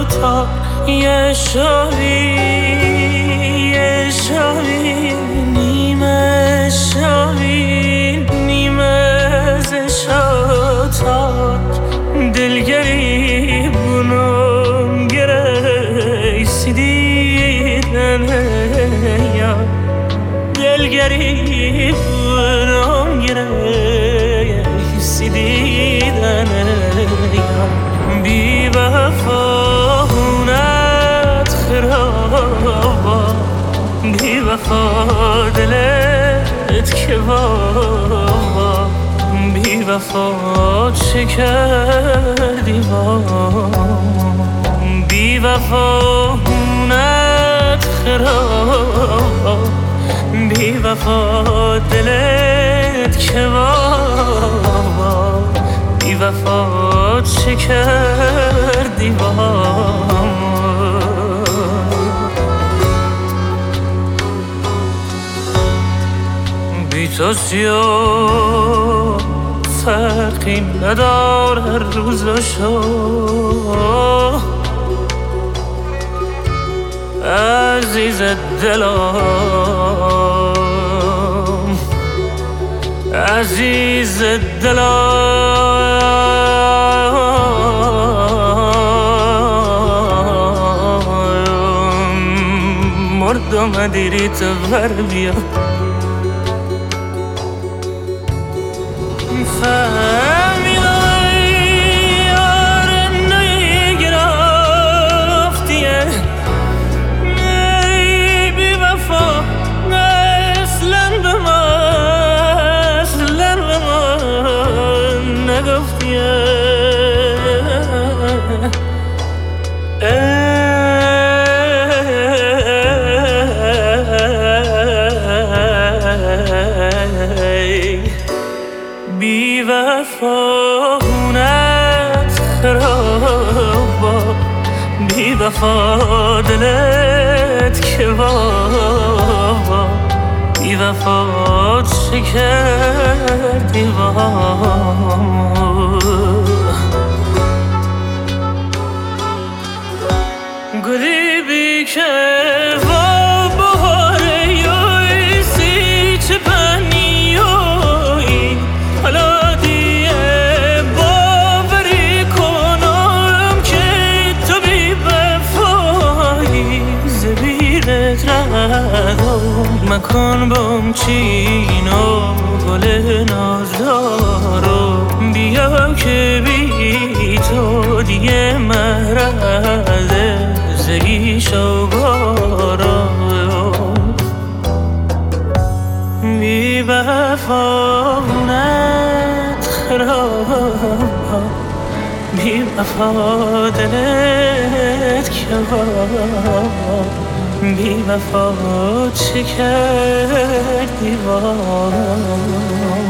تا یه شبی نیمه شبی نیمه زشاتاک دلگری بونم گریسی دیدن یا دلگری بونم گریسی دیدن یا بی وفا هونت خرابا بی وفا دلت که بابا بی وفا چه کردی بی وفا هونت خرابا بی وفا دلت که بابا بی وفا چه کردی بی تو سیاه فرقی ندار هر روز و شو عزیز دلم عزیز دلم مردم دیری تو بر بیا فهمیدم یار نگرفتیه ای بی وفا اصلا به من نگفتیه بی وفا هونت خرابا بی وفا دلت که بابا بی وفا چه کردی گلی بی که مکن بام چین و گل نازدارو بیا که بی تو دیگه مرز زگی شوگارو بی وفانت خرابا بی وفا دلت که بی وفا چه کردی